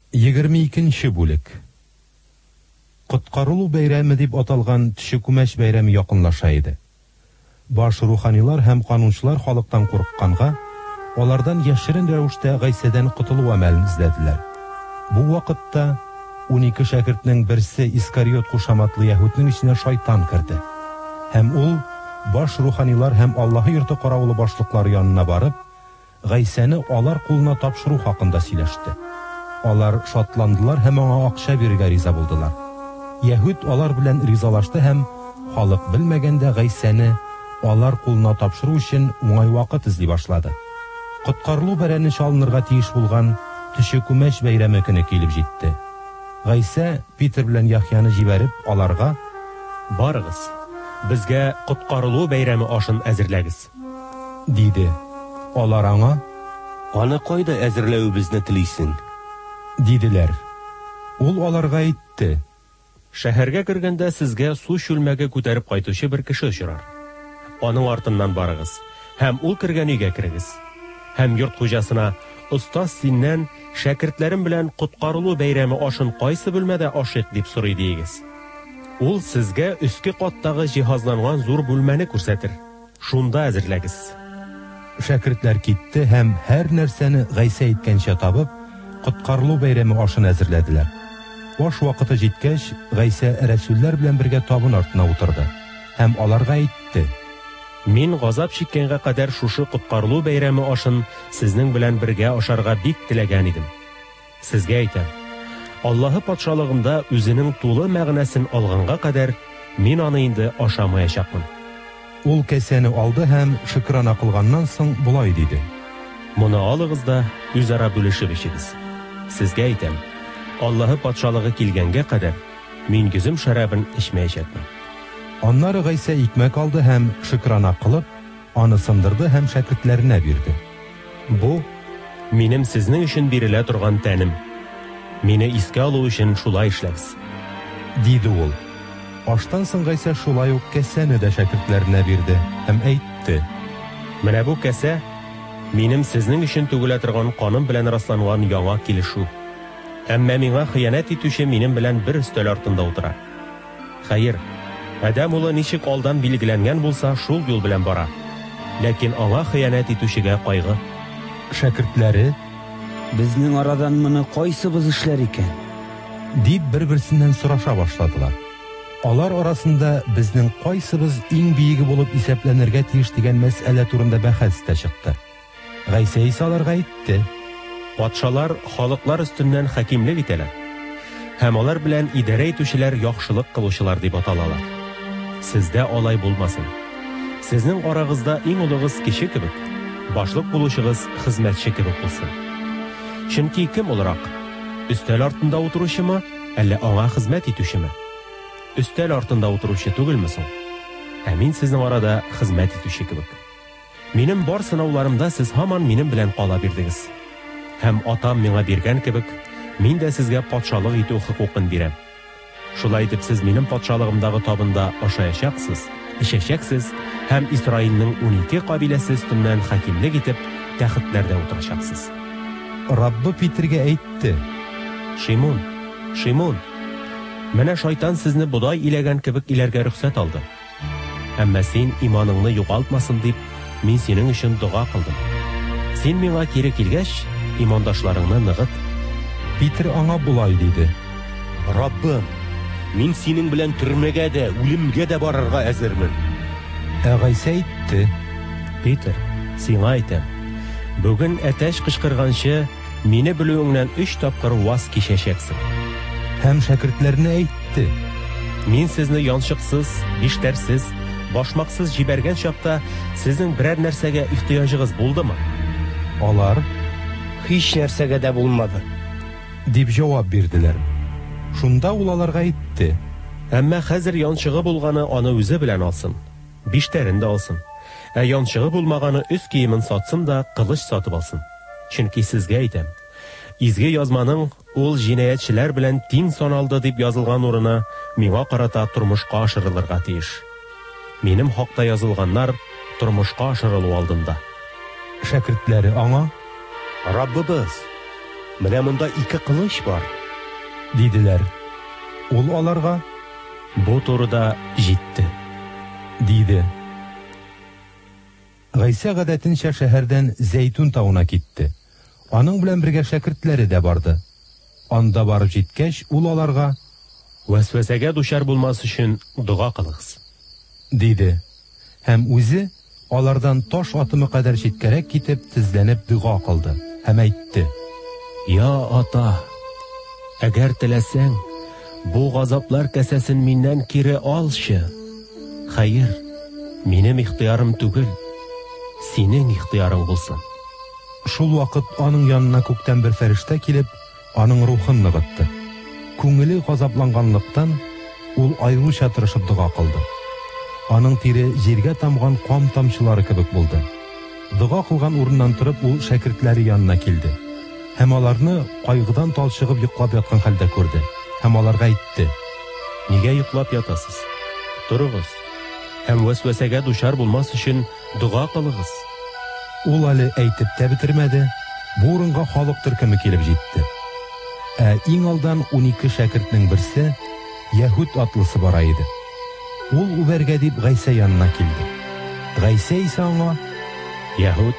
22-нче бүлек. Коткарылу бәйрәме дип аталган төше күмәч бәйрәме якынлаша иде. Баш руханилар һәм канунчылар халыктан курыкканга, алардан яшерен рәвештә Гайсәдән котылу әмәлен эзләделәр. Бу вакытта 12 шәкертнең берсе Искариот кушаматлы Яһүднең иченә шайтан керде. Һәм ул баш руханилар һәм Аллаһы йорты каравылы башлыклары янына барып, Гайсәне алар кулына тапшыру хакында сөйләште. Алар шатландылар һәм аңа акча бирергә риза булдылар. Яһүд алар белән ризалашты һәм халык белмәгәндә Гайсәне алар кулына тапшыру өчен уңай вакыт эзли башлады. Коткарылу бәрәне чалынырга тиеш булган төше күмәч бәйрәме көне килеп җитте. Гайсә Питер белән Яхьяны җибәреп аларга: "Барыгыз, безгә коткарылу бәйрәме ашын әзерләгез", диде. Алар аңа: "Аны кайда әзерләүебезне телисең?" диделәр. Ул аларга әйтте: "Шәһәргә кергәндә сезгә су чүлмәге күтәреп кайтучы бер кеше очрар. Аның артыннан барыгыз һәм ул кергән өйгә керегез. Һәм йорт хуҗасына: "Остаз, синнән шәкертләрем белән коткарылу бәйрәме ашын кайсы бүлмәдә ашыйк?" дип сорый диегез. Ул сезгә өске каттагы җиһазланган зур бүлмәне күрсәтер. Шунда әзерләгез." Шәкертләр китте һәм һәр нәрсәне Гайсә әйткәнчә табып, коткарылу бәйрәме ашын әзерләделәр. Аш вакыты җиткәч, Гайсә рәсүлләр белән бергә табын артына утырды һәм аларга әйтте: "Мин газап чиккәнгә кадәр шушы коткарылу бәйрәме ашын сезнең белән бергә ашарга бик теләгән идем. Сезгә әйтәм, Аллаһы патшалыгында үзенең тулы мәгънәсен алганга кадәр мин аны инде ашамаячакмын." Ул кәсәне алды һәм шөкрана кылганнан соң булай диде: "Моны алыгыз да үзара бүлешеп ичегез. Сезгә әйтәм, Аллаһы патшалыгы килгәнгә кадәр мин йөзем шәрабын эчмәячәкмен." Аннары Гайсә икмәк алды һәм шөкрана кылып, аны сындырды һәм шәкертләренә бирде. "Бу минем сезнең өчен бирелә торган тәнем. Мине искә алу өчен шулай эшләгез", диде ул. Аштан соң Гайсә шулай ук кәсәне дә шәкертләренә бирде һәм әйтте: "Менә бу кәсә минем сезнең өчен түгелә торган каным белән расланган яңа килешү. Әмма миңа хыянәт итүче минем белән бер өстәл артында утыра. Хәер, Адәм улы ничек алдан билгеләнгән булса, шул юл белән бара. Ләкин аңа хыянәт итүчегә кайгы." Шәкертләре: "Безнең арадан моны кайсыбыз эшләр икән?" дип бер-берсеннән сораша башладылар. Алар арасында безнең кайсыбыз иң биеге булып исәпләнергә тиеш дигән мәсьәлә турында бәхәс тә чыкты. Гайсә исә аларга әйтте: "Патшалар халыклар өстеннән хакимлек итәләр. Һәм алар белән идарә итүчеләр яхшылык кылучылар дип аталалар. Сездә алай булмасын. Сезнең арагызда иң улыгыз кеше кебек, башлык булучыгыз хезмәтче кебек булсын. Чөнки кем улырак? Өстәл артында утыручымы, әллә аңа хезмәт итүчеме? Өстәл артында утыручы түгелме соң? Ә мин сезнең арада хезмәт итүче кебек. Минем бар сынауларымда сез һаман минем белән кала бирдегез. Һәм атам миңа биргән кебек, мин дә сезгә патшалык итү хокукын бирәм. Шулай итеп сез минем патшалыгымдагы табында ашаячаксыз, эчәчәксез һәм Исраилнең 12 кабиләсе өстеннән хакимлек итеп тәхетләрдә утырачаксыз." Раббы Питергә әйтте: "Шимон, Шимон, менә шайтан сезне бодай иләгән кебек иләргә рөхсәт алды. Әмма син иманыңны югалтмасын дип, мин синең өчен дуга кылдым. Син миңа кире килгәч, имандашларыңны ныгыт." Питер аңа булай диде: "Раббым, мин синең белән төрмәгә дә, үлемгә дә барырга әзермен." Гайсә әйтте: "Питер, сиңа әйтәм, бүген әтәч кычкырганчы мине белүеңнән 3 тапкыр ваз кичәчәксең." Һәм шәкертләренә әйтте: "Мин сезне янчыксыз, биштәрсез, башмаксыз җибәргән чакта сезнең берәр нәрсәгә ихтыяҗыгыз булдымы?" Алар: "Һич нәрсәгә дә булмады", дип җавап бирделәр. Шунда ул аларга әйтте: "Әмма хәзер янчыгы булганы аны үзе белән алсын, биштәрен дә алсын. Ә янчыгы булмаганы үз киемен сатсын да кылыч сатып алсын. Чөнки сезгә әйтәм, изге язманың ул җинаятьчеләр белән тиң саналды дип язылган урыны миңа карата тормышка ашырылырга тиеш. Минем хакта язылганнар тормышка ашырылу алдында." Шәкертләре аңа: "Раббыбыз, Менә монда 2 кылыч бар. Диделәр. Ул аларга Бу турыда җитте. диде. Гайса гадәтенчә шәһәрдән Зәйтүн тауына китте. Аның белән бергә шәкертләре дә барды. Анда барып җиткәч, ул аларга Вәсвәсәгә дучар булмас өчен дуга кылыгыз. диде. Һәм үзе алардан таш атымы кадәр җиткәрәк китеп, тезләнеп дуга кылды. Һәм әйтте: Я ата, әгәр теләсәң, бу газаплар кәсәсен миннән кире алчы. Хәер, минем ихтыярым түгел, синең ихтыярың булсын. Шул вакыт аның янына күктән бер фәрештә килеп, аның рухын ныгытты. Күңеле газапланганлыктан, ул аеруча тырышып дуга кылды. Аның тире җиргә тамган кам тамчылары кебек булды. Дуга кылган урыннан торып, ул шәкертләре янына килде. Һәм аларны кайгыдан талчыгып йоклап яткан хәлдә күрде. Һәм аларга әйтте: Нигә йоклап ятасыз? Торыгыз. Һәм вәсвәсәгә дучар булмас өчен дуга кылыгыз. Ул әле әйтеп тә бетермәде, бу урынга халык төркеме килеп җитте. Иң алдан 12 шәкертнең берсе, Яһүд атлысы бара иде. Ул үбәргә дип Гайса янына килде. Гайса исә аңа: Яһүд,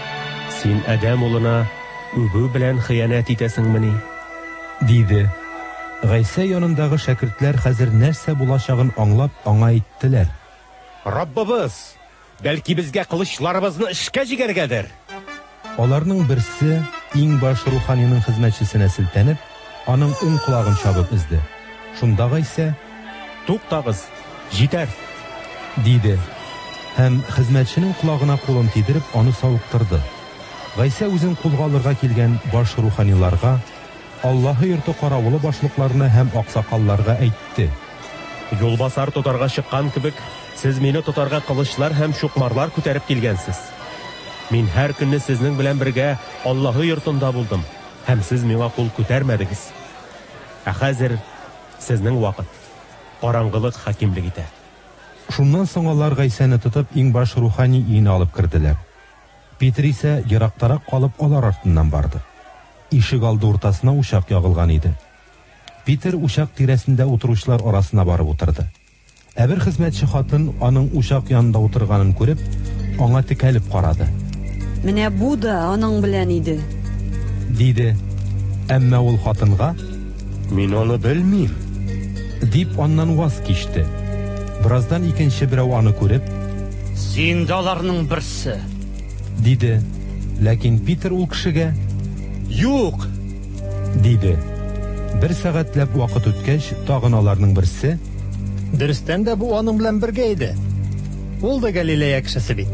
син Адәм улына үбү белән хыянат итәсеңмени? диде. Гайса янындагы шәкертләр хәзер нәрсә булачагын аңлап, аңа әйттеләр: Раббыбыз, бәлки безгә кылычларыбызны эшкә җигәргәдер. Аларның берсе иң баш руханийның хезмәтчесенә селтәнеп, аның уң колагын чабып изде. Шунда Гайса: Туктагыз, җитәр. диде. Һәм хезмәтченең колагына кулын тидереп, аны савыктырды. Гайса үзен кулга алырга килгән баш руханийларга, Аллаһы йорты каравылы башлыкларына һәм аксакалларга әйтте: Юлбасар тотарга чыккан кебек, сез мине тотарга кылычлар һәм чукмарлар күтәреп килгәнсез. Мин һәр көнне сезнең белән бергә Аллаһы йортында булдым, һәм сез миңа кул күтәрмәдегез. Ә хәзер сезнең вакыт. Караңгылык хакимлек итә. Шуннан соң алар Гайсаны тотып иң баш рухани өенә алып керделәр. Питер исә ерактарак калып алар артыннан барды. Ишек алды уртасына учак ягылган иде. Питер учак тирәсендә утыручылар арасына барып утырды. Бер хезмәтче хатын аның учак янында утырганын күреп, аңа текәлеп карады. Менә бу да аның белән иде, диде. Әмма ул хатынга: Мин аны белмим. дип аннан ваз кичте. Бираздан икенче берәү аны күреп: Син дә аларның берсе, диде. Ләкин Питер ул кешегә: Юк. диде. Бер сәгатьләп вакыт үткәч, тагын аларның берсе: Дөрестән дә бу аның белән бергә иде. Ул да Галилея кешесе бит.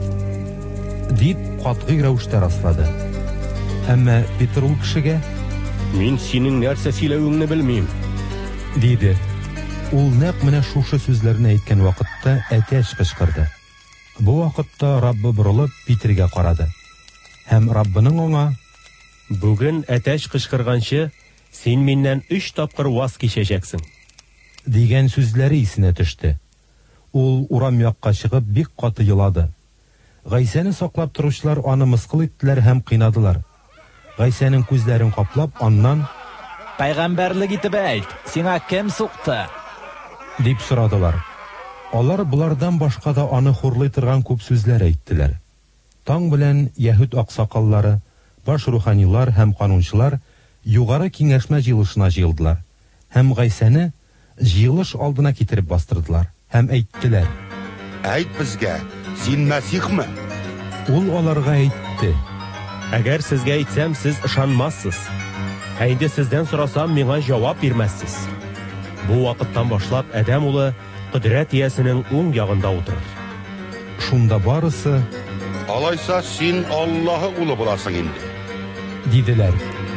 дип катгый рәвештә раслады. Әмма Питер ул кешегә: Мин синең нәрсә сөйләвеңне белмим. диде. Ул нәкъ менә шушы сүзләрне әйткән вакытта әтәч кычкырды. Бу вакытта Раббы борылып Питергә карады. Һәм Раббының аңа: Бүген әтәч кычкырганчы, син миннән 3 тапкыр ваз кичәчәксең. дигән сүзләре исенә төште. Ул урам якка чыгып бик каты елады. Гайсаны саклап торучылар аны мыскыл иттеләр һәм кыйнадылар. Гайсаның күзләрен каплап, аннан: Пайгамбарлык итеп әйт, сиңа кем сукты? дип сорадылар. Алар булардан башка да аны хурлый торган күп сүзләр әйттеләр. Таң белән Яһүд аксакаллары, баш руханилар һәм канунчылар югары киңәшмә җыелышына җыелдылар. Һәм Гайсаны җыелыш алдына китереп бастырдылар. Һәм әйттеләр: Әйт безгә, син Мәсихме? Ул аларга әйтте: Әгәр сезгә әйтсәм, сез ышанмассыз. Ә инде сездән сорасам, миңа җавап бирмәссез. Бу вакыттан башлап Адәм улы Кудрәт иясенең уң ягында утырыр. Шунда барысы: Алайса син Аллаһы улы буласың инде. диделәр.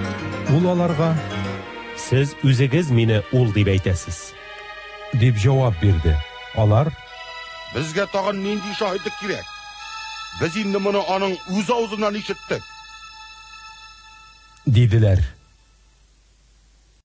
Ул аларга: Сез үзегез мине ул дип әйтәсез. дип җавап бирде. Алар: Безгә тагын нинди шаһидлек кирәк? Без инде моны аның үз авызыннан ишеттек. диделәр.